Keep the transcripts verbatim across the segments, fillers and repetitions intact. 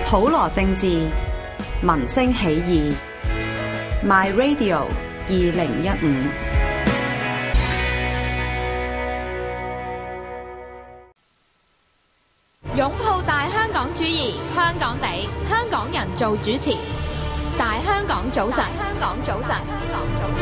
普羅政治，民聲起義 ，My Radio 二零一五。 擁抱大香港主義，香港地，香港人做主持。大香港早晨，香港早晨，香港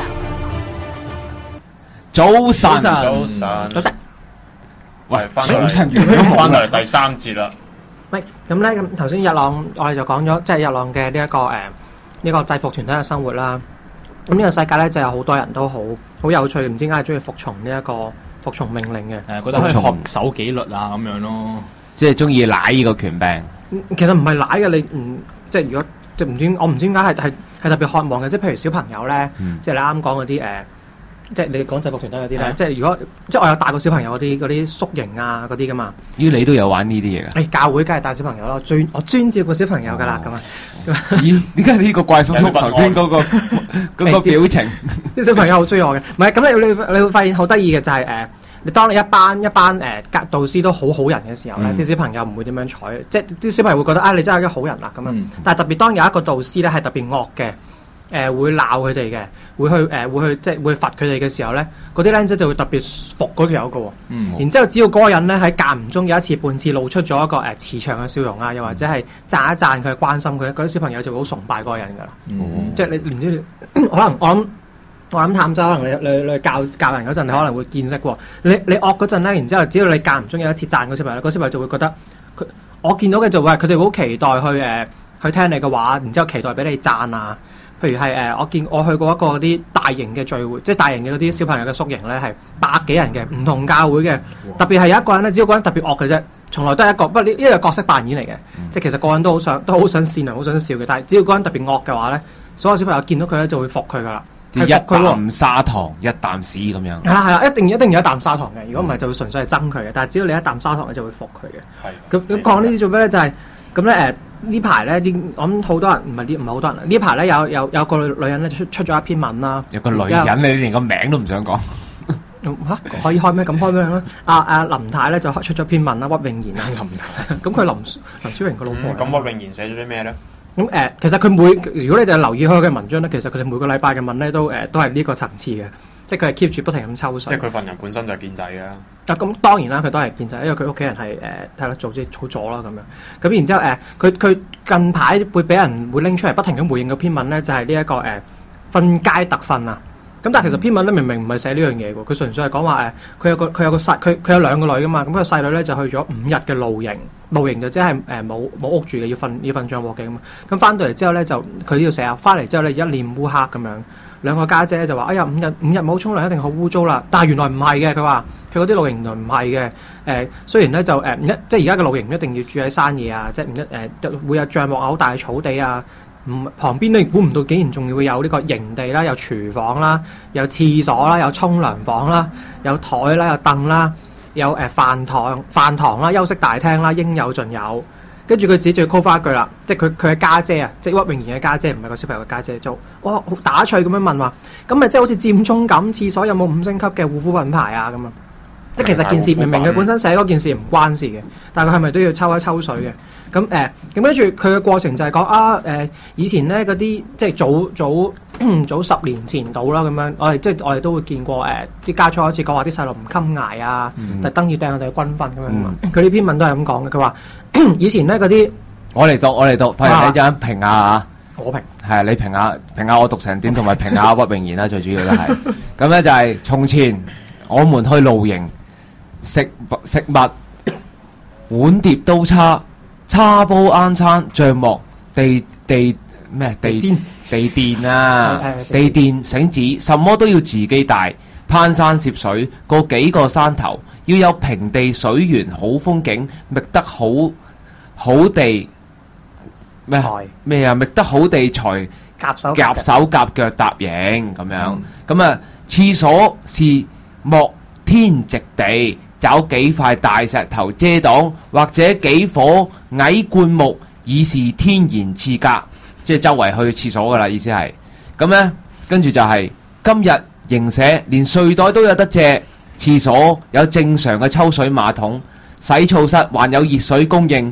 早晨， 早晨， 早晨， 早晨。 喂，翻早晨， 翻嚟第三節啦。 喂，咁咧咁頭先日朗我哋就講咗，即係日朗嘅呢一個誒呢個制服團體嘅生活啦。咁呢個世界咧就有好多人都好好有趣，唔知點解係中意服從呢一個服從命令嘅。 誒，覺得可以學守紀律啊咁樣咯。 即係中意舐呢個權柄。 其實唔係舐嘅，你唔即係如果即係唔知我唔知點解係係係特別渴望嘅，即係譬如小朋友咧， 嗯、 即係你啱講嗰啲誒。即係你講制服團體嗰啲咧， 的即係如果即係我有帶過小朋友嗰啲嗰啲宿營啊嗰啲噶嘛。 咦，你都有玩呢啲嘢噶？ 誒，教會梗係帶小朋友咯，專我專照顧小朋友噶啦咁啊。 咦，點解呢個怪叔叔頭先嗰個嗰個表情？ 啲小朋友好中意我嘅，唔係咁你你你會發現好得意嘅就係、是、誒、呃，你當你一班一班誒教、呃、導師都好好人嘅時候咧，啲、嗯、小朋友唔會點樣睬，即係啲小朋友會覺得啊，你真係一個好人啦咁樣。嗯、但係特別當有一個導師咧係特別惡嘅。誒、呃、會鬧佢哋嘅，會去誒、呃、會去即係會罰佢哋嘅時候咧，嗰啲僆仔就會特別服嗰條友嘅喎。嗯、然之後只要嗰個人咧喺間唔中有一次半次露出咗一個誒、呃、慈祥嘅笑容啊，又或者係讚一讚佢、關心佢，嗰啲小朋友就會好崇拜嗰個人㗎啦。嗯、即係你唔知可能我諗我諗探州可能你你你教教人嗰陣，你可能會見識過。你你惡嗰陣咧，然之後只要你間唔中有一次讚嗰小朋友，嗰小朋友就會覺得佢我見到嘅就會係佢哋好期待去誒、呃、去聽你嘅話，然之後期待俾你讚啊。譬如係誒、呃，我見我去過一個嗰啲大型嘅聚會，即係大型嘅嗰啲小朋友嘅宿營咧，係百幾人嘅，唔同教會嘅。哇特別係有一個人咧，只要個人特別惡嘅啫，從來都係一個，不過呢呢個角色扮演嚟嘅，嗯、即係其實個人都好想都好想善良，好想笑嘅。但係只要個人特別惡嘅話咧，所有小朋友見到佢咧就會服佢噶啦， 一啖砂糖一啖屎咁樣。係啦係啦，一定一定有一啖砂糖嘅，如果唔係就會純粹係憎佢嘅。但係只要你一啖砂糖，你就會服佢嘅。係咁咁講呢啲做咩咧？就係咁咧誒。呢排咧啲我諗好多人唔係啲唔係好多人呢排咧有有有個女人咧出出咗一篇文啦。有個女人你連個名都唔想講嚇？可以開咩？咁開咩啦？阿阿林太咧就出咗篇文啦，屈穎妍啊。林太咁佢林林超榮個老婆。 咁屈穎妍寫咗啲咩咧？ 咁誒，其實佢每如果你哋留意開佢嘅文章咧，其實佢哋每個禮拜嘅文咧都誒都係呢個層次嘅，即係佢係 keep 住不停咁抽水。 即係佢份人本身就係建制嘅。 啊，咁當然啦，佢都係建制，因為佢屋企人係誒睇啦，做啲好左啦咁樣。咁然之後誒，佢佢近排會俾人會拎出嚟，不停咁回應嗰篇文咧，就係呢一個誒瞓街特訓啊。咁但係其實篇文咧明明唔係寫呢樣嘢喎，佢純粹係講話誒，佢有個佢有個細佢佢有兩個女噶嘛，咁個細女咧就去咗五日嘅露營，露營就即係誒冇冇屋住嘅，要瞓要瞓帳幕嘅咁啊。咁翻到嚟之後咧就佢要成日翻嚟之後咧一臉烏黑咁樣。兩個家姐，姐就話：哎呀，五日五日冇沖涼，一定好污糟啦！但係原來唔係嘅，佢話佢嗰啲露營原來唔係嘅。誒、呃，雖然咧就誒唔一，即係而家嘅露營唔一定要住喺山野啊，即係唔一誒、呃，會有帳幕啊，好大嘅草地啊。唔旁邊都估唔到，竟然仲會有呢個營地啦，有廚房啦，有廁所啦，有沖涼房啦，有台啦，有凳啦，有誒、呃、飯堂飯堂啦，休息大廳啦，應有盡有。跟住佢自己仲要 call 翻一句啦，即係佢佢嘅家姐啊，即係屈穎妍嘅家姐，唔係個小朋友嘅家姐，就哇好打趣咁樣問話，咁咪即係好似佔中咁，廁所有冇五星級嘅護膚品牌啊咁啊？即係其實件事明明佢本身寫嗰件事唔關事嘅，但係佢係咪都要抽一抽水嘅？咁誒咁跟住佢嘅過程就係講啊誒、呃，以前咧嗰啲即係早早早十年前到啦咁樣，我哋即係我哋都會見過誒啲、呃、家長開始講話啲細路唔襟捱啊，特登、嗯、要掟我哋嘅軍訓咁樣嘛。佢呢、嗯、篇文都係咁講嘅，佢話以前咧嗰啲我嚟讀我嚟讀，譬如你就咁評下我評係你評下評下我讀成點，同埋評下屈穎妍啦，最主要都係咁咧就係、是、從前我們去露營食食物碗碟刀叉。叉煲罌罉帳幕地地咩地地墊啊地墊繩子，什麼都要自己帶。攀山涉水過幾個山頭，要有平地水源好風景，覓得好好地咩咩啊覓得好地才夾手夾手夾腳搭營咁樣。咁啊廁所是莫天直地。找幾塊大石頭遮擋，或者幾棵矮灌木，以是天然廁格，即係周圍去廁所噶啦。意思係咁呢，跟住就係、是、今日營舍連睡袋都有得借，廁所有正常嘅抽水馬桶，洗澡室還有熱水供應，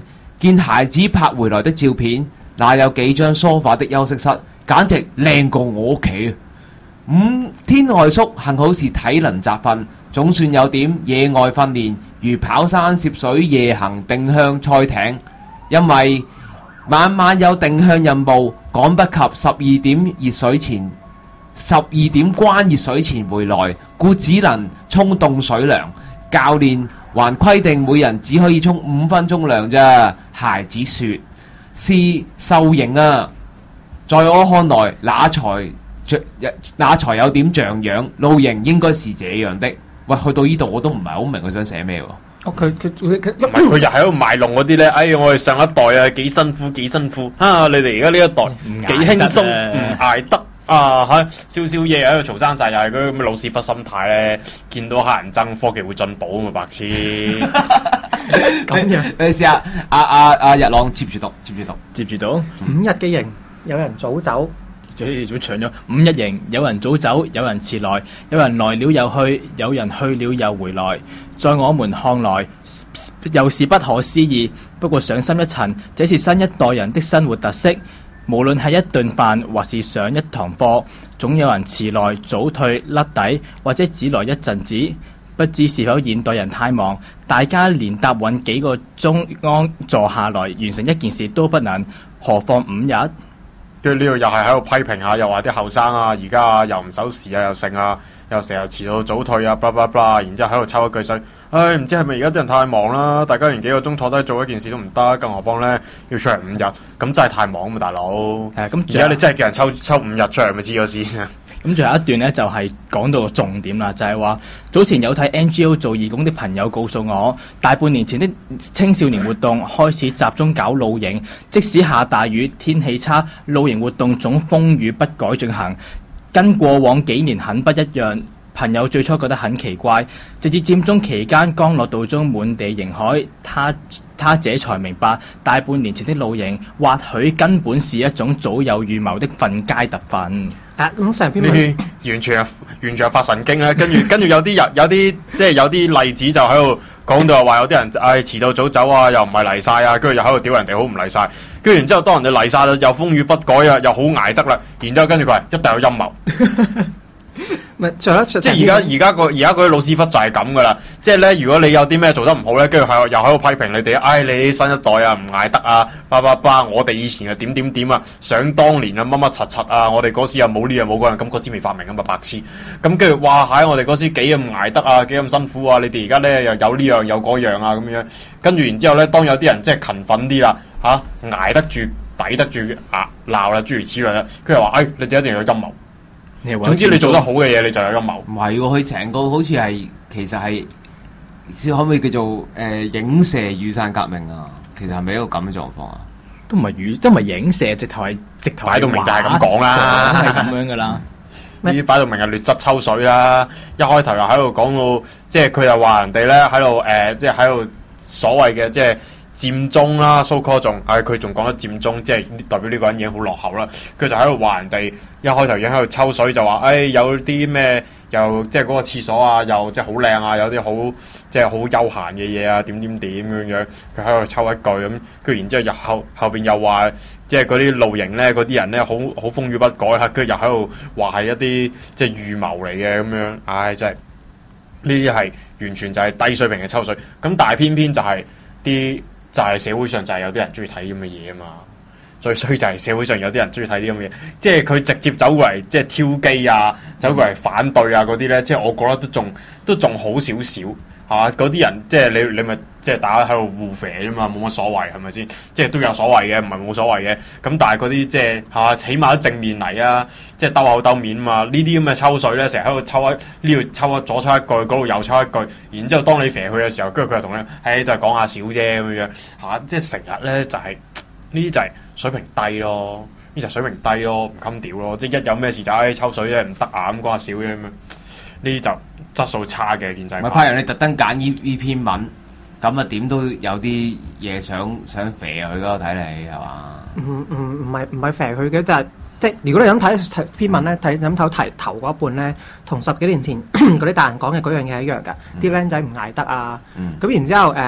見孩子拍回來的照片，那有幾張梳化的休息室，簡直靚過我屋企。五天外宿幸好是體能集訓，總算有點野外訓練，如跑山涉水、夜行、定向賽艇。因為晚晚有定向任務，趕不及十二點熱水前十二點關熱水前回來，故只能沖凍水涼。教練還規定每人只可以沖五分鐘涼啫。孩子說是受刑啊！在我看來，那才那才有點像樣，露營應該是這樣的。喂，去到呢度我都唔係好明佢想寫咩喎。 哦，佢佢佢佢， 唔係佢又喺度賣弄嗰啲咧。哎，我哋上一代啊，幾辛苦幾辛苦啊！你哋而家呢一代幾輕鬆，唔捱得啊！嚇，少少嘢喺度嘈生晒，又係嗰啲咁嘅老屎忽心態咧。見到黑人憎，科技會進步啊嘛，白痴。 咁樣， 你試下阿阿阿日朗接住讀，接住讀， 接住到五日嘅營，有人早走。 最最長咗五一營，有人早走，有人遲來，有人來了又去，有人去了又回來。在我們看來，又是不可思議。不過上深一層，這是新一代人的生活特色。無論係一頓飯，或是上一堂課，總有人遲來、早退、甩底，或者只來一陣子。不知是否現代人太忙，大家連搭穩幾個鐘安坐下來完成一件事都不能，何況五日？ 跟住呢度又係喺度批評下，又話啲後生啊，而家啊又唔守時啊，又剩啊，又成日遲到早退啊，blah blah blah，然之後喺度抽一句水，唉，唔知係咪而家啲人太忙啦？大家連幾個鐘坐低做一件事都唔得，更何況咧要出嚟五日，咁真係太忙啊嘛，大佬。係咁，而家你真係叫人抽抽五日出嚟，咪知咗先。 咁最後一段呢，就係、是、講到重點啦，就係、是、話早前有睇 N G O 做義工的朋友告訴我，大半年前的青少年活動開始集中搞露營，即使下大雨、天氣差，露營活動總風雨不改進行，跟過往幾年很不一樣。朋友最初覺得很奇怪，直至佔中期間江樂道中滿地營海，他他這才明白，大半年前的露營或許根本是一種早有預謀的瞓街特訓。 啊，咁成篇文完全係完全係發神經啦！跟住跟住有啲人有啲即係有啲例子就喺度講到話有啲人唉遲到早走啊，又唔係嚟晒啊，跟住又喺度屌人哋好唔嚟晒，跟住然之後當人哋嚟晒啦，又風雨不改啊，又好捱得啦，然之後跟住佢話一定有陰謀。 咪即係而家而家個而家嗰啲老屎忽就係咁噶啦，即係咧如果你有啲咩做得唔好咧，跟住係又喺度批評你哋，唉、哎、你新一代啊唔捱得啊，叭叭叭，我哋以前啊點點點啊，想當年啊乜乜柒柒啊，我哋嗰時又冇呢樣冇嗰樣，咁嗰時未發明啊嘛白痴，咁跟住哇喺我哋嗰時幾咁捱得啊，幾咁辛苦啊，你哋而家咧又有呢樣有嗰樣啊咁樣，跟住然之後咧當有啲人即係勤奮啲啦嚇，捱得住抵得住啊鬧啦諸如此類啦，佢又話唉你哋一定要有陰謀。總之你做得好嘅嘢，你就有陰謀。 唔係喎，佢成個好似係其實係，可唔可以叫做誒、呃、影射雨傘革命啊？其實係咪一個咁嘅狀況啊？ 都唔係雨，都唔係影射，直頭係直頭擺到明就係咁講啦， 係咁樣噶啦。 呢啲擺到明係劣質抽水啦。一開頭又喺度講到，即係佢又話人哋咧喺度誒，即係喺度所謂嘅即係。佔中啦 ，so call 仲，唉佢仲講得佔中，即係代表呢個人已經好落後啦。佢就喺度話人哋一開頭已經喺度抽水，就話，唉、哎、有啲咩又即係嗰個廁所啊，又即係好靚啊，有啲好即係好休閒嘅嘢啊，點點點咁樣。佢喺度抽一句咁，跟住然之後又後後邊又話，即係嗰啲露營咧，嗰啲人咧好好風雨不改啦。跟住又喺度話係一啲即係預謀嚟嘅咁樣，唉、哎、真係呢啲係完全就係低水平嘅抽水。咁但係偏偏就係啲。就係社會上就係有啲人中意睇咁嘅嘢啊嘛，最衰就係社會上有啲人中意睇啲咁嘅嘢，即係佢直接走過嚟即係挑機啊，走過嚟反對啊嗰啲咧，即係我覺得都仲都仲好少少嚇，嗰啲人即係你你咪即係大家喺度互肥啫嘛，冇乜所謂係咪先？即係都有所謂嘅，唔係冇所謂嘅。咁但係嗰啲即係嚇，起碼都正面嚟啊，即係兜口兜面啊嘛。呢啲咁嘅抽水咧，成日喺度抽一呢度抽一左抽一句，嗰度又抽一句，然之後當你肥佢嘅時候，跟住佢又同你，誒都係講下少啫咁樣嚇，即係成日咧就係呢啲就係水平低咯，呢就水平低咯，唔襟屌咯，即係一有咩事就誒、哎、抽水啫，唔得啊咁講下少啫咁樣，呢啲就質素差嘅建制派。 咪派人你特登揀呢呢篇文。咁啊，點都有啲嘢想想肥佢咯，睇你係嘛？ 唔唔唔係唔係肥佢嘅，就係即係如果你咁睇睇篇文咧，睇咁頭提頭嗰一半咧，同十幾年前嗰啲大人講嘅嗰樣嘢係一樣㗎。啲僆仔唔捱得啊，咁、嗯、然之後誒、呃，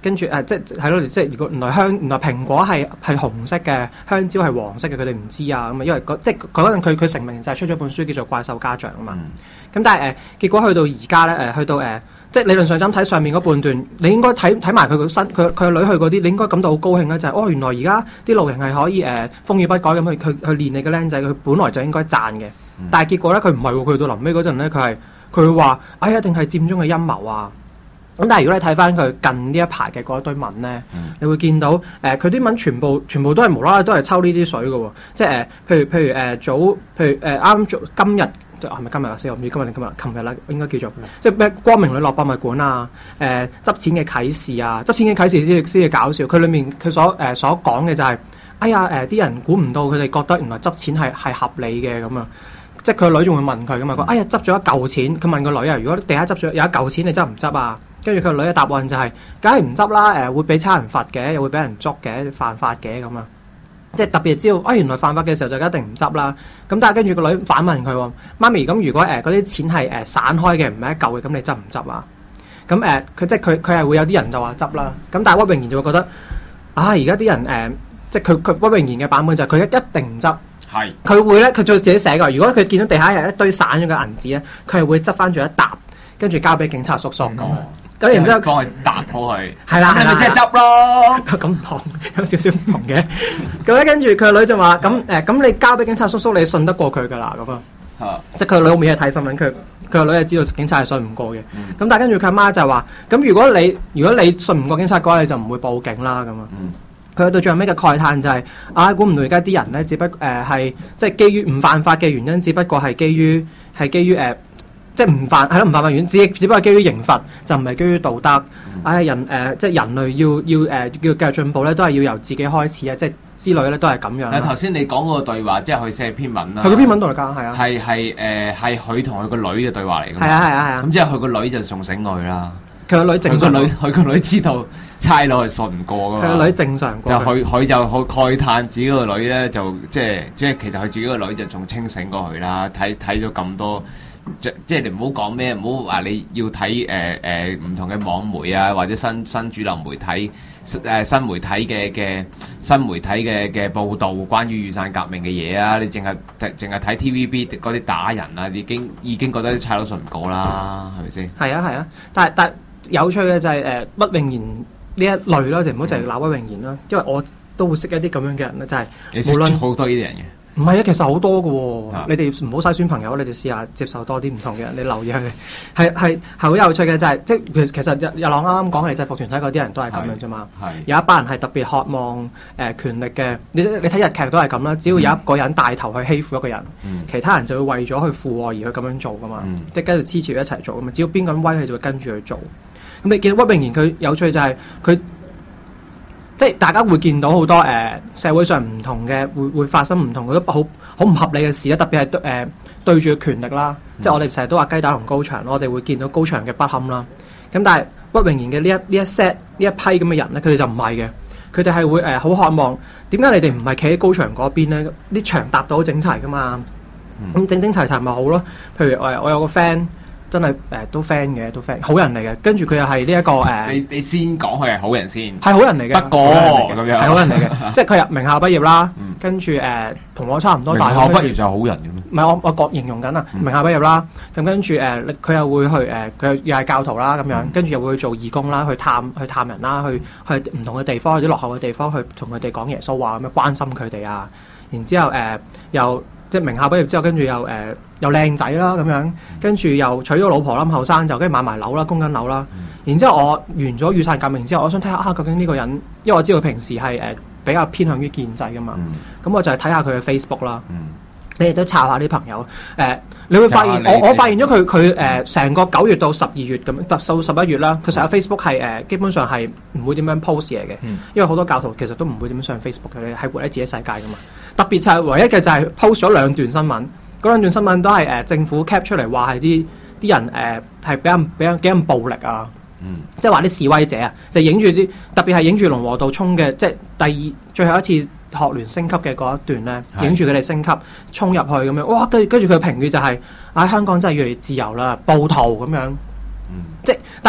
跟住誒即係係咯，即係如果原來香原來蘋果係係紅色嘅，香蕉係黃色嘅，佢哋唔知啊咁啊，因為即係嗰陣佢佢成名就係出咗本書叫做《怪獸家長》啊嘛。咁、嗯、但係誒、呃、結果去到而家咧誒去到誒。呃即係理論上咁睇上面嗰半段，你應該睇睇埋佢個新佢佢個女去嗰啲，你應該感到好高興咧，就係、是、哦原來而家啲露營係可以誒、呃、風雨不改咁去去去練你嘅僆仔，佢本來就應該讚嘅，嗯、但係結果咧佢唔係喎，佢到臨尾嗰陣咧佢係佢會話哎呀，一定係佔中嘅陰謀啊！咁但係如果你睇翻佢近呢一排嘅嗰一堆文咧，嗯、你會見到誒佢啲文全部全部都係無啦啦都係抽呢啲水嘅喎，即係誒、呃、譬如譬如誒、呃、早譬如誒啱早今日。係咪今日啊？死我唔知今日定今日，琴日啦，應該叫做即係咩光明磊落博物館啊，誒、呃、執錢嘅啟示啊，執錢嘅啟示先先至搞笑。佢裡面佢所誒、呃、所講嘅就係、是，哎呀誒啲、呃、人估唔到佢哋覺得原來執錢係係合理嘅咁啊！即係佢個女仲會問佢噶嘛，佢、嗯、哎呀執咗一嚿錢，佢問個女啊，如果地下執咗有一嚿錢，你執唔執啊？跟住佢個女嘅答案就係、是，梗係唔執啦，誒、呃、會俾差人罰嘅，又會俾人捉嘅，犯法嘅咁啊！即係特別知道，啊、哎、原來犯法嘅時候就一定唔執啦。咁但係跟住個女反問佢喎，媽咪咁如果誒嗰啲錢係誒、呃、散開嘅，唔係一嚿嘅，咁你執唔執啊？咁誒佢即係佢佢係會有啲人就話執啦。咁但係屈穎妍就會覺得，啊而家啲人誒、呃、即係佢佢屈穎妍嘅版本就係佢一一定唔執。係。佢會咧，佢再自己寫㗎。如果佢見到地下有一堆散咗嘅銀紙咧，佢係會執翻住一沓，跟住交俾警察叔叔咁。嗯咁然之後幫佢搭好佢， 係啦，係咪即係執咯？咁唔同，有少少唔同嘅。咁咧跟住佢個女就話：咁誒，咁你交俾警察叔叔，你信得過佢㗎啦？咁啊，即係佢個女好面係睇新聞，佢佢個女係知道警察係信唔過嘅。咁、嗯、但係跟住佢阿媽就話：咁如果你如果你信唔過警察嘅話，你就唔會報警啦。咁啊，佢、嗯、到最後尾嘅慨嘆就係、是：啊，估唔到而家啲人咧，只不誒係即係基於唔犯法嘅原因，只不過係基於係基於誒。呃即係唔犯係咯，唔犯法院，只只不過基於刑罰，就唔係基於道德。唉、嗯哎，人誒、呃，即係人類要要誒、呃，要繼續進步咧，都係要由自己開始啊！即係之類咧，都係咁樣。但係頭先你講嗰個對話，即係佢寫篇文啦。佢個篇文度嚟㗎，係啊。係係誒，係佢同佢個女嘅對話嚟㗎。係啊係啊係啊。咁之後佢個女就仲醒佢啦。佢個女正常。佢個女佢個女知道差佬係信唔過㗎嘛。佢個女正常過。就佢佢就好慨嘆自己個女咧，就即係即係其實佢自己個女就仲清醒過佢啦。睇睇咗咁多。即即係你唔好講咩，唔好話你要睇誒誒唔同嘅網媒啊，或者新新主流媒體誒、呃、新媒體嘅嘅新媒體嘅嘅報導關於雨傘革命嘅嘢啊，你淨係淨係睇 T V B 嗰啲打人啊，已經已經覺得啲差佬信唔過啦，係咪先？係啊係啊，但係但係有趣嘅就係誒屈穎妍呢一類啦，就唔好淨係鬧屈穎妍啦，因為我都會識一啲咁樣嘅人咧，就係、是、你識好多呢啲人嘅。唔係啊，其實好多嘅喎、哦，啊、你哋唔好篩選朋友，你哋試下接受多啲唔同嘅人，你留意佢，係係係好有趣嘅，就係、是、即係其實日日朗啱啱講係制服團體嗰啲人都係咁樣啫嘛，有一班人係特別渴望誒、呃、權力嘅，你你睇日劇都係咁啦，只要有一個人帶頭去欺負一個人，嗯、其他人就會為咗去附和而去咁樣做噶嘛，嗯、即係跟住黐住一齊做噶嘛，只要邊個人威，佢就會跟住去做。咁你見到屈穎妍佢有趣就係佢。即係大家會見到好多誒、呃、社會上唔同嘅會會發生唔同好多好好唔合理嘅事啦，特別係對誒對住權力啦，嗯、即係我哋成日都話雞蛋同高牆咯，我哋會見到高牆嘅不堪啦。咁但係屈穎妍嘅呢一呢一 set 呢一批咁嘅人咧，佢哋就唔係嘅，佢哋係會誒好、呃、渴望點解你哋唔係企喺高牆嗰邊咧？啲牆搭到好整齊噶嘛，咁、嗯、整整齊齊咪好咯。譬如誒我有個 friend。真係誒、呃、都 friend 嘅，都 friend 好人嚟嘅。跟住佢又係呢一個誒、呃，你你先講佢係好人先，係好人嚟嘅。不過咁樣係好人嚟嘅，即係佢入名校畢業啦。嗯、跟住誒同我差唔多大學，名校畢業就係好人嘅咩？唔係我我覺形容緊啊，嗯、名校畢業啦。咁跟住誒，佢、呃、又會去誒，佢、呃、又係教徒啦咁樣。嗯、跟住又會去做義工啦，去探去探人啦，去去唔同嘅地方，去啲落後嘅地方，去同佢哋講耶穌話咁樣關心佢哋啊。然之後誒、呃、又。即係名校畢業之後，跟住又誒、呃、又靚仔啦咁樣，跟住又娶咗老婆啦，後生就跟住買埋樓啦，供緊樓啦。嗯、然之後我完咗雨傘革命之後，我想睇下啊，究竟呢個人，因為我知道佢平時係誒、呃、比較偏向於建制噶嘛，咁、嗯、我就係睇下佢嘅 Facebook 啦。嗯、你哋都抄下啲朋友誒、呃，你會發現我我發現咗佢佢誒成個九月到十二月咁，特數十一月啦，佢成個 Facebook 係誒、呃、基本上係唔會點樣 post 嘢嘅，嗯、因為好多教徒其實都唔會點樣上 Facebook 嘅，係活喺自己世界噶嘛。特別就係唯一嘅就係 post 咗兩段新聞，嗰兩段新聞都係誒、呃、政府 cap 出嚟話係啲啲人誒係比較比較幾咁暴力啊，嗯、即係話啲示威者啊，就影住啲特別係影住龍和道衝嘅，即係第二最後一次學聯升級嘅嗰一段咧，影住佢哋升級衝入去咁樣，哇！跟跟住佢嘅評語就係、是、喺、哎、香港真係越嚟越自由啦，暴徒咁樣，嗯、即係但係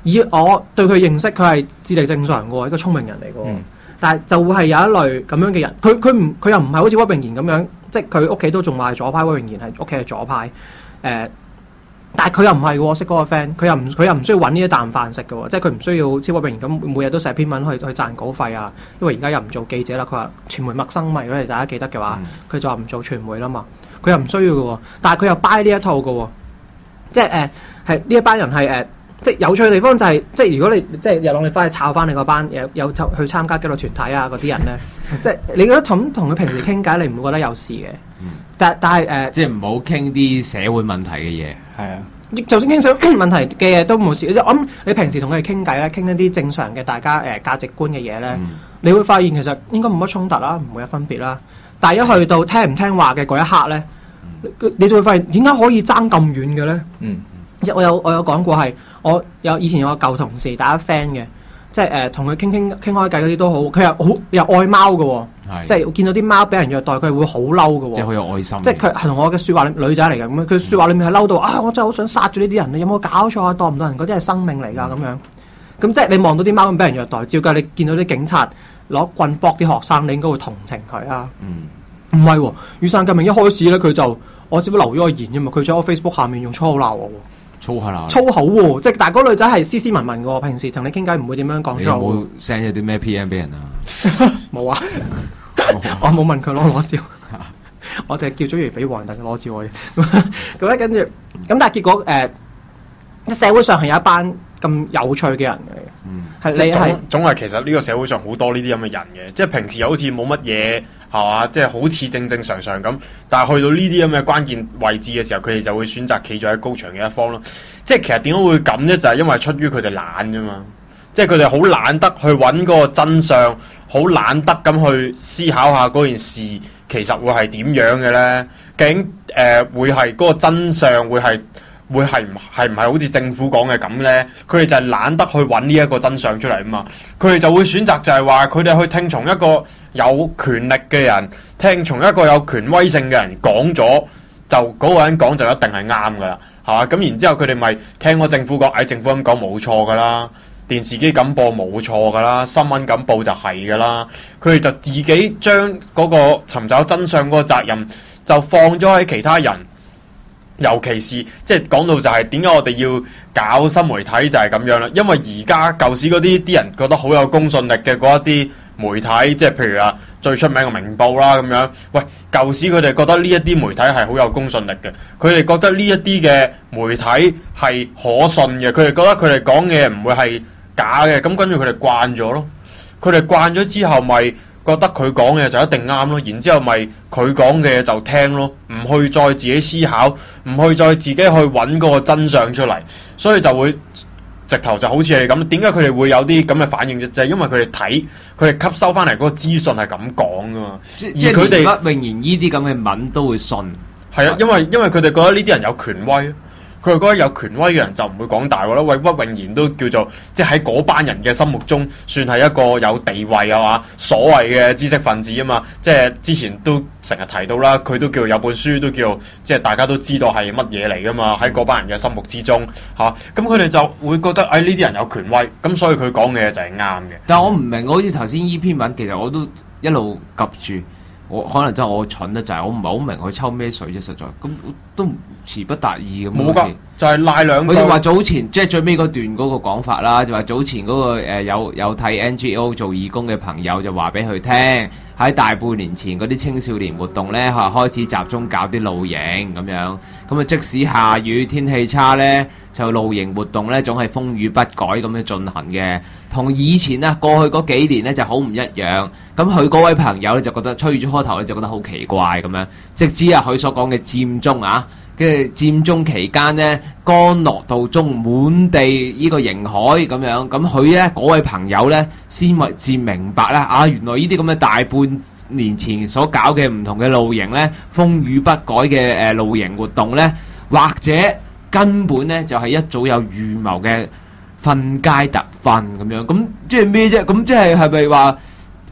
以我對佢認識，佢係智力正常嘅喎，一個聰明人嚟嘅喎。 嗯、 但係就會係有一類咁樣嘅人，佢佢唔佢又唔係好似屈穎妍咁樣，即係佢屋企都仲話係左派，屈穎妍係屋企係左派，誒、呃。但係佢又唔係喎，識嗰個 friend，佢又唔佢又唔需要揾呢一啖飯食嘅喎，即係佢唔需要超過榮咁每日都寫篇文去去賺稿費啊。因為而家又唔做記者啦，佢話傳媒陌生嘛，如果你大家記得嘅話，佢、嗯、就話唔做傳媒啦嘛。佢又唔需要嘅喎，但係佢又 buy 呢一套嘅喎，即係誒係呢一班人係誒、呃，即係有趣嘅地方就係、是，即係如果你即係又攞你翻去抄翻你嗰班有有去參加紀律團體啊嗰啲人咧，即係你覺得同同佢平時傾偈，你唔會覺得有事嘅。嗯、但但係誒，呃、 即係唔好傾啲社會問題嘅嘢。係啊， 就算傾上問題嘅嘢都冇事。我諗你平時同佢哋傾偈咧，傾一啲正常嘅大家誒、呃、價值觀嘅嘢咧，嗯、你會發現其實應該冇乜衝突啦，唔會有分別啦。但係一去到聽唔聽話嘅嗰一刻咧，嗯、你就會發現點解可以爭咁遠嘅咧？嗯，即係我有我有講過係，我有以前有個舊同事，大家 friend 嘅。即係誒同佢傾傾傾開偈嗰啲都好，佢又好又愛貓嘅喎，即係見到啲貓俾人虐待，佢會好嬲嘅喎， 即係好有愛心。 即係佢係同我嘅説話，女仔嚟嘅咁樣，佢説話裡面係嬲到啊！我真係好想殺咗呢啲人，你有冇搞錯啊？當唔當人嗰啲係生命嚟㗎咁樣？咁即係你望到啲貓咁俾人虐待，照計你見到啲警察攞棍搏啲學生，你應該會同情佢啊？唔係喎，雨傘革命一開始咧，佢就我只不過留咗個言啫嘛，佢喺我 Facebook 下面用粗口鬧我喎。 粗口啦， 粗口喎，即係但係嗰女仔係斯斯文文嘅喎，平時同你傾偈唔會點樣講粗口。 你有冇 send 咗啲咩 P M 俾人啊？ 冇啊，我冇問佢攞攞照，我淨係叫咗如俾黃人大攞照我嘅。咁咧跟住，咁但係結果誒、呃，社會上係有一班咁有趣嘅人嘅，嗯，係你係總係其實呢個社會上好多呢啲咁嘅人嘅，即係平時又好似冇乜嘢。係嘛，即係好似正正常常咁，但係去到呢啲咁嘅關鍵位置嘅時候，佢哋就會選擇企咗喺高牆嘅一方咯。即係其實點解會咁呢？就係、是、因為出於佢哋懶啫嘛。即係佢哋好懶得去揾嗰個真相，好懶得咁去思考下嗰件事其實會係點樣嘅呢？究竟誒、呃、會係嗰個真相會係會係唔係唔係好似政府講嘅咁呢？佢哋就係懶得去揾呢一個真相出嚟啊嘛。佢哋就會選擇就係話佢哋去聽從一個有權力嘅人，聽從一個有權威性嘅人講咗，就嗰個人講就一定係啱噶啦，係嘛？咁然之後佢哋咪聽咗政府講，誒、哎、政府咁講冇錯噶啦，電視機咁播冇錯噶啦，新聞咁報就係噶啦，佢哋就自己將嗰個尋找真相嗰個責任就放咗喺其他人，尤其是即係講到就係點解我哋要搞新媒體就係咁樣啦，因為而家舊時嗰啲啲人覺得好有公信力嘅嗰一啲媒體，即係譬如啊最出名嘅明報啦咁樣，喂舊時佢哋覺得呢一啲媒體係好有公信力嘅，佢哋覺得呢一啲嘅媒體係可信嘅，佢哋覺得佢哋講嘅唔會係假嘅，咁跟住佢哋慣咗咯，佢哋慣咗之後咪覺得佢講嘅就一定啱咯，然之後咪佢講嘅就聽咯，唔去再自己思考，唔去再自己去揾嗰個真相出嚟，所以就會直頭就好似係咁。點解佢哋會有啲咁嘅反應啫？就係、是、因為佢哋睇，佢哋吸收翻嚟嗰個資訊係咁講噶嘛。 即而佢哋屈穎妍呢啲咁嘅文都會信。 係啊，因為因為佢哋覺得呢啲人有權威。佢哋覺得有權威嘅人就唔會講大話啦。喂，屈穎妍都叫做即係喺嗰班人嘅心目中算係一個有地位啊嘛，所謂嘅知識分子啊嘛。即係之前都成日提到啦，佢都叫有本書都叫即係大家都知道係乜嘢嚟噶嘛。喺嗰班人嘅心目之中嚇，咁佢哋就會覺得誒呢啲人有權威，咁所以佢講嘅嘢就係啱嘅。 但係我唔明，好似頭先依篇文，其實我都一路及住。我可能真係我蠢得就係我唔係好明佢抽咩水啫，實在咁都詞不達意咁。 冇㗎，就係賴兩句。 佢哋話早前即係最尾嗰段嗰個講法啦，就話早前嗰、嗰個、呃、有有睇 N G O 做義工嘅朋友就話俾佢聽，喺大半年前嗰啲青少年活動咧，開始集中搞啲露營咁樣。咁啊，即使下雨天氣差咧，就露營活動咧總係風雨不改咁樣進行嘅。同以前啊，過去嗰幾年咧就好唔一樣。咁佢嗰位朋友咧就覺得吹咗開頭咧就覺得好奇怪咁樣。直至啊佢所講嘅佔中啊，跟住佔中期間呢，干諾道中滿地呢個營海咁樣。咁佢咧嗰位朋友咧先為至明白啦，啊原來呢啲咁嘅大半年前所搞嘅唔同嘅露營咧，風雨不改嘅誒露營活動咧，或者根本咧就係一早有預謀嘅。瞓街特瞓咁樣，咁即係咩啫？咁即係係咪話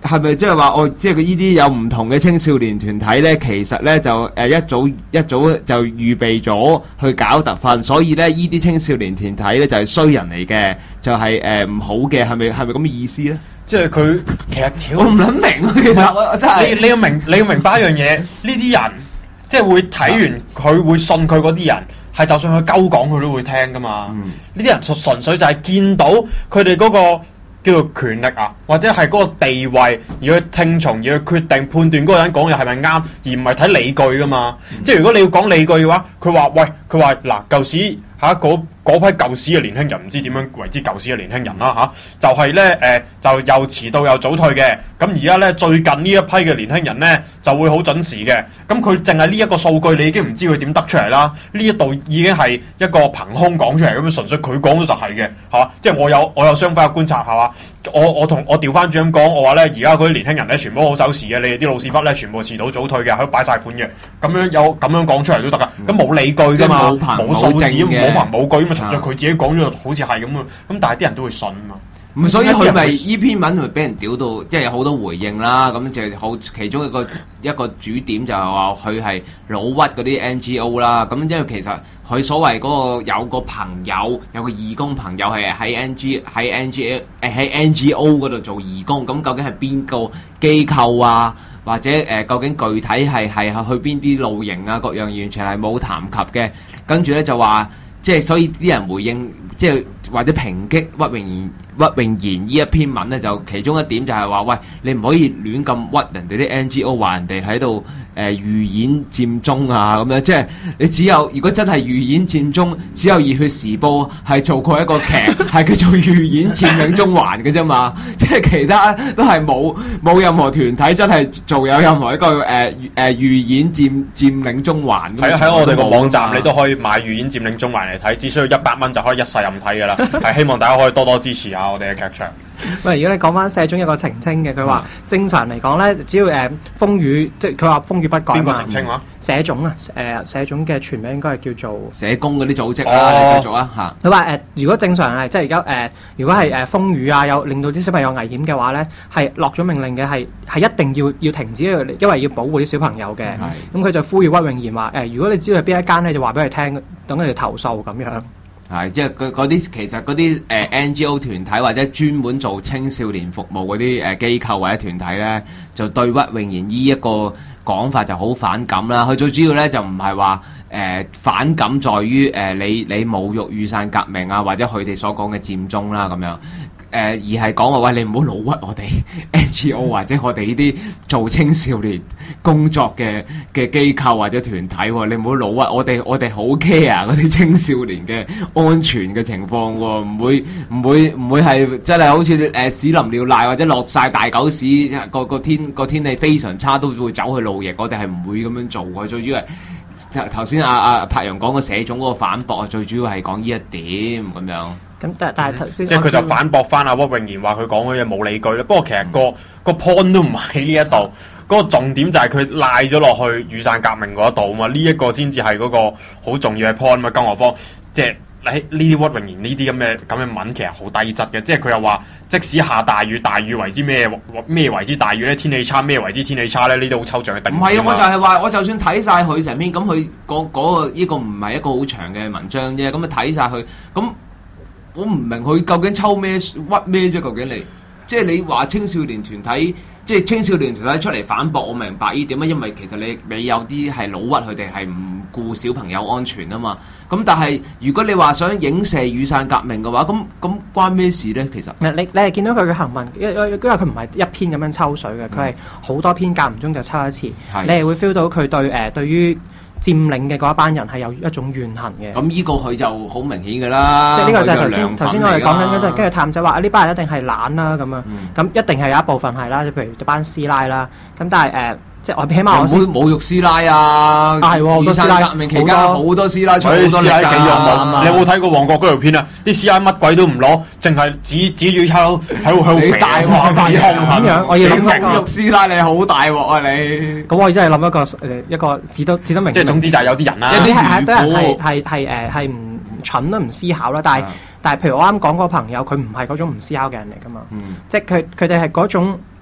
係咪即係話我即係佢呢啲有唔同嘅青少年團體咧？其實咧就誒一早一早就預備咗去搞特訓，所以咧呢啲青少年團體咧就係衰人嚟嘅，就係誒唔好嘅，係咪係咪咁嘅意思咧？ 即係佢其實我唔諗明啊，其實我真係你你要明你要明白一樣嘢，呢啲人即係會睇完佢會信佢嗰啲人，係就算佢鳩講佢都會聽噶嘛。呢啲、嗯、人純純粹就係見到佢哋嗰個叫做權力啊，或者係嗰個地位，而去聽從，而去決定判斷嗰個人講嘢係咪啱，而唔係睇理據噶嘛。嗯、即係如果你要講理據嘅話，佢話喂，佢話嗱舊時嚇嗰嗰批舊屎嘅年輕人唔知點樣為之舊屎嘅年輕人啦嚇、啊，就係咧誒，就又遲到又早退嘅。咁而家咧最近呢一批嘅年輕人咧就會好準時嘅。咁佢淨係呢一個數據，你已經唔知佢點得出嚟啦。呢一度已經係一個憑空講出嚟，咁純粹佢講咗就係嘅，係嘛？即係我有我有雙方嘅觀察，係嘛？我我同我調翻轉咁講，我話咧而家嗰啲年輕人咧全部好守時嘅，你哋啲老屎忽咧全部遲到早退嘅，喺度擺晒款嘅。咁樣有咁樣講出嚟都得噶，咁冇、嗯、理據噶嘛，冇數字，冇憑冇據，咁啊純粹佢自己講咗，好似係咁啊。咁但係啲人都會信啊嘛。 咁所以佢咪依篇文咪俾人屌到，即係有好多回應啦。咁就好其中一個一個主點就係話佢係老屈嗰啲 N G O 啦。咁因為其實佢所謂嗰個有個朋友有個義工朋友係喺 N G 喺 N G 誒喺 N G O 嗰度做義工，咁究竟係邊個機構啊？或者誒、呃、究竟具體係係去邊啲露營啊？各樣完全係冇談及嘅。跟住咧就話，即係所以啲人回應，即係或者抨擊屈穎妍。屈穎妍呢一篇文咧，就其中一點就係話，喂，你唔可以亂咁屈人哋啲 N G O， 話人哋喺度誒預演佔中啊咁樣，即係你只有如果真係預演佔中，只有《熱血時報》係做過一個劇，係叫做預演佔領中環嘅啫嘛，即係其他都係冇冇任何團體真係做有任何一個誒誒預演佔佔領中環。 喺喺我哋個網站，你都可以買預演佔領中環嚟睇，只需要一百蚊就可以一世任睇噶啦。係希望大家可以多多支持啊！我哋嘅劇場。 喂，如果你講翻社中有個澄清嘅，佢話、嗯、正常嚟講咧，只要誒、呃、風雨，即係佢話風雨不改嘛。邊個澄清話？社總啊，誒、呃、社總嘅全名應該係叫做社工嗰啲組織啦、啊，哦、你繼續啊嚇。佢話誒，如果正常係即係而家誒，如果係誒風雨啊，有令到啲小朋友危險嘅話咧，係落咗命令嘅，係係一定要要停止，因為要保護啲小朋友嘅。咁佢、嗯、就呼籲屈穎妍話誒，如果你知道係邊一間咧，就話俾佢聽，等佢哋投訴咁樣。 係，即係嗰啲其實嗰啲誒 N G O 團體或者專門做青少年服務嗰啲誒機構或者團體咧，就對屈穎妍呢一個講法就好反感啦。佢最主要咧就唔係話誒反感在於誒、呃、你你侮辱雨傘革命啊，或者佢哋所講嘅佔中啦咁樣。誒、呃、而係講話喂，你唔好老屈我哋 N G O 或者我哋呢啲做青少年工作嘅嘅機構或者團體喎，你唔好老屈我哋，我哋好 care 嗰啲青少年嘅安全嘅情況喎，唔會唔會唔會係真係好似誒、呃、屎淋尿瀨或者落晒大狗屎，個個天個天氣非常差都會走去露營，我哋係唔會咁樣做嘅。最主要係頭先阿阿柏陽講個社總嗰個反駁，最主要係講呢一點咁樣。 咁但但係頭先， 即係佢就反駁翻阿屈穎妍話佢講嗰啲嘢冇理據啦。不過其實、個、嗯、個 point 都唔喺呢一度，嗰、嗯、個重點就係佢賴咗落去雨傘革命嗰度啊嘛。呢、這、一個先至係嗰個好重要嘅 point 嘛。更何況即係喺呢啲屈穎妍呢啲咁嘅咁嘅文其實好低質嘅。即係佢又話，即使下大雨，大雨為之咩咩為之大雨咧？天氣差咩為之天氣差咧？呢啲好抽象嘅定義。唔係啊， 我就係話，我就算睇晒佢成篇，咁佢嗰嗰個呢個唔係一個好長嘅文章啫。咁啊睇晒佢咁。我唔明佢究竟抽咩屈咩啫？究竟你即係你話青少年團體，即係青少年團體出嚟反駁，我明白呢點啊。因為其實你你有啲係老屈，佢哋係唔顧小朋友安全啊嘛。咁但係如果你話想影射雨傘革命嘅話，咁咁關咩事咧？其實你你係見到佢嘅行文，因因因為佢唔係一篇咁樣抽水嘅，佢係好多篇間唔中就抽一次。嗯、你係會 feel 到佢對誒、呃、對於佔領嘅嗰一班人係有一種怨恨嘅。 咁呢個佢就好明顯㗎啦。 即係呢個就係頭先頭先我哋講緊嗰陣，跟住探仔話啊呢班人一定係懶啦咁啊，咁、嗯、一定係有一部分係啦，譬如一班師奶啦，咁但係誒。呃即係我起碼我唔會侮辱師奶啊！ 係喎，雨傘革命期間好多師奶出好多師奶幾勇武。你有冇睇過旺角嗰條片啊？啲師奶乜鬼都唔攞，淨係指指住差佬喺度喺度肥。 大鑊大鑊咁樣，我要諗一個侮辱師奶，你好大鑊啊你！ 咁我真係諗一個誒一個指得指得明。 即係總之就係有啲人啦， 有啲係係係係誒係唔蠢啦，唔思考啦。但係但係譬如我啱講嗰個朋友，佢唔係嗰種唔思考嘅人嚟㗎嘛。即係佢佢哋係嗰種。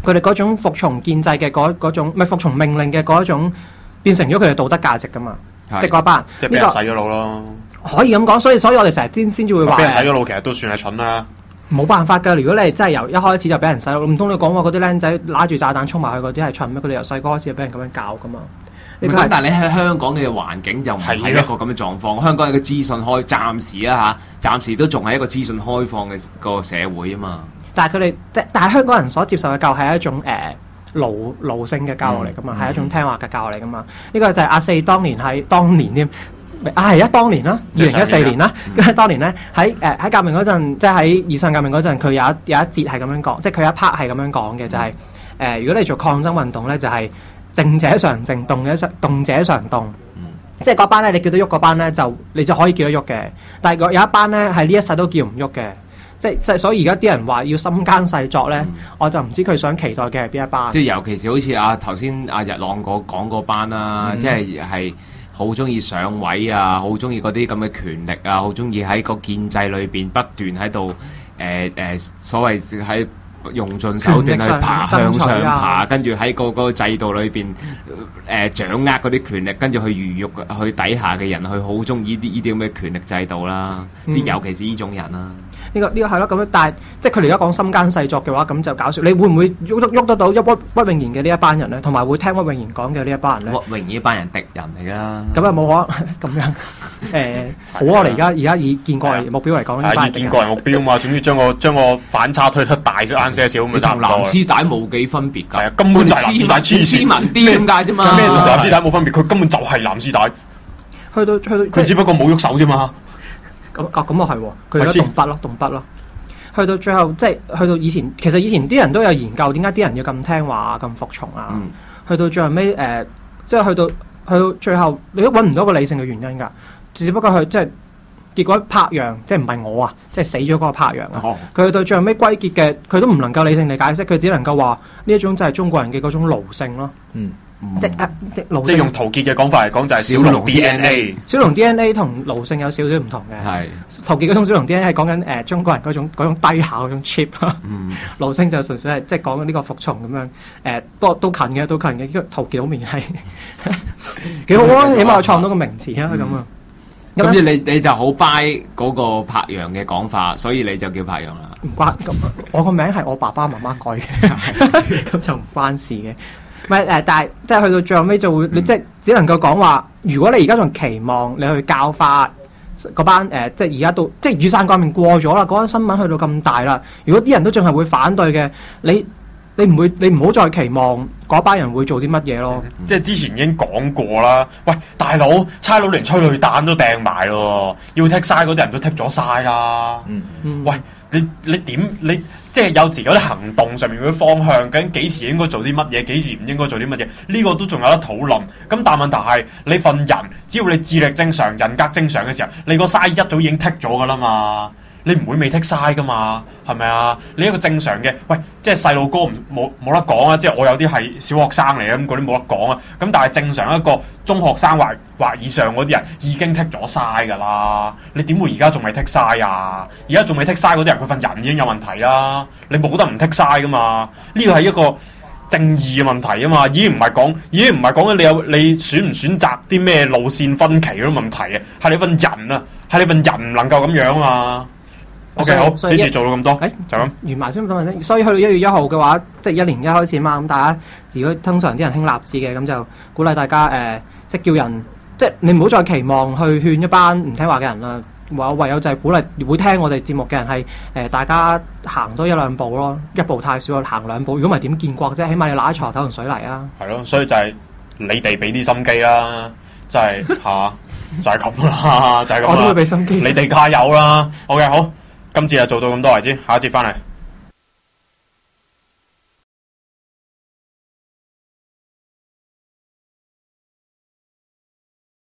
佢哋嗰種服從建制嘅嗰嗰種，唔係服從命令嘅嗰一種，變成咗佢哋道德價值噶嘛，即係嗰班人， 即係俾人洗咗腦咯。 可以咁講，所以所以我哋成日先先至會話， 俾人洗咗腦，其實都算係蠢啦。 冇辦法㗎，如果你真係由一開始就俾人洗腦，唔通你講話嗰啲僆仔揦住炸彈衝埋去嗰啲係蠢咩？佢哋由細個開始就俾人咁樣教㗎嘛。 咁但係你喺香港嘅環境就唔係一個咁嘅狀況。香港係個資訊開，暫時啊嚇，暫時都仲係一個資訊開放嘅個社會啊嘛。 但係佢哋即但係香港人所接受嘅教育係一種誒、呃、奴奴性嘅教育嚟㗎嘛，係、嗯、一種聽話嘅教育嚟㗎嘛。呢、這個就係阿四當年喺當年添。啊係啊，當年啦，二零一四年啦，跟住當年咧喺誒喺革命嗰陣，即係喺雨傘革命嗰陣，佢有一有一節係咁樣講，即係佢有一 part 係咁樣講嘅，就係、是、誒、呃、如果你做抗爭運動咧，就係、是、靜者常靜，動者常動者常動，嗯、即係嗰班咧，你叫得喐嗰班咧，就你就可以叫得喐嘅，但係有一班咧係呢一世都叫唔喐嘅，即係即係所以而家啲人話要心奸細作咧，嗯、我就唔知佢想期待嘅係邊一班。 即係尤其是好似阿頭先阿日朗嗰講嗰班啦，嗯、即係係。好中意上位啊！好中意嗰啲咁嘅權力啊！好中意喺個建制裏邊不斷喺度誒誒所謂喺用盡手段去爬向上爬，跟住喺個個制度裏邊誒、呃、掌握嗰啲權力，跟住去魚肉去底下嘅人，去好中意呢啲呢啲咁嘅權力制度啦。即、嗯、尤其是呢種人啦。 呢、這個呢、這個係咯，咁樣但係即係佢哋而家講心奸細作嘅話，咁就搞笑。你會唔會喐得喐得到一屈屈穎妍嘅呢一班人咧？同埋會聽屈穎妍講嘅呢一班人咧？ 屈穎妍呢班人敵人嚟啦。 咁啊冇可能咁樣誒、呃，好我哋而家而家以建國為目標嚟講，呢班以建國為目標嘛，總之將個將個反差推得大少啱些少咁咪差唔多。 藍絲帶冇幾分別㗎。 係啊，根本就係藍絲帶黐線。 斯文啲咁解啫嘛。 咩同藍絲帶冇分別？佢根本就係藍絲帶。 去到去到， 佢只不過冇喐手啫嘛。 咁啊咁啊係喎，佢而家動筆咯，動筆咯。去到最後，即係去到以前，其實以前啲人都有研究點解啲人要咁聽話啊、咁服從啊。嗯、去到最後尾誒、呃，即係去到去到最後，你都揾唔到個理性嘅原因㗎。只不過佢即係結果柏楊，即係唔係我啊，即係死咗嗰個柏楊啊。佢、哦、去到最後尾歸結嘅，佢都唔能夠理性地解釋，佢只能夠話呢一種就係中國人嘅嗰種奴性咯。嗯。即係即係用陶傑嘅講法嚟講，就係小龍 D N A。 小龍 D N A 同奴性有少少唔同嘅。係陶傑嗰種小龍 D N A 係講緊誒中國人嗰種嗰種低下嗰種 cheap。嗯。奴性就純粹係即係講緊呢個服從咁樣誒，都都近嘅，都近嘅。因為陶傑好明顯係幾好啊，起碼我創到個名詞啊咁啊。 咁即係你你就好 buy 嗰個柏楊嘅講法，所以你就叫柏楊啦。 唔關咁，我個名係我爸爸媽媽改嘅，咁就唔關事嘅。唔係誒，但係即係去到最後尾就會，嗯、你即係只能夠講話，如果你而家仲期望你去教化嗰班誒、呃，即係而家到即係雨傘革命過咗啦，嗰單新聞去到咁大啦，如果啲人都仲係會反對嘅，你你唔會，你唔好再期望嗰班人會做啲乜嘢咯。 嗯、即係之前已經講過啦，喂，大佬，差佬連催淚彈都掟埋咯，要剔晒嗰啲人都剔咗晒啦。嗯嗯、喂，你你點你？即係有時有啲行動上面嗰啲方向，究竟幾時應該做啲乜嘢，幾時唔應該做啲乜嘢？呢個都仲有得討論。咁但係問題係，你份人只要你智力正常、人格正常嘅時候，你個嘥一早已經剔咗噶啦嘛。你唔會未剔嘥噶嘛，係咪啊？你一個正常嘅，喂，即係細路哥唔冇冇得講啊！即係我有啲係小學生嚟嘅，咁嗰啲冇得講啊。咁但係正常一個中學生或或以上嗰啲人已經剔咗嘥噶啦。你點會而家仲未剔嘥啊？而家仲未剔嘥嗰啲人，佢份人已經有問題啦。你冇得唔剔嘥噶嘛？呢個係一個正義嘅問題啊嘛，已經唔係講，已經唔係講緊你有你選唔選擇啲咩路線分歧嗰啲問題啊，係你份人啊，係你份人唔能夠咁樣啊。O K 好，呢次做到咁多，誒、欸、就咁完埋先咁先。所以去到一月一號嘅話，即係一年一開始嘛。咁大家如果通常啲人興立志嘅，咁就鼓勵大家誒、呃，即係叫人，即係你唔好再期望去勸一班唔聽話嘅人啦。唯唯有就係鼓勵會聽我哋節目嘅人係誒、呃，大家行多一兩步咯，一步太少，行兩步。如果唔係點建國啫？起碼你揦一鋤頭同水泥啊。 係咯，所以就係你哋俾啲心機啦，即係嚇，就係咁啦，就係咁啦。我都會俾心機，你哋加油啦。O K 好。今次就做到咁多為止，下一節翻嚟。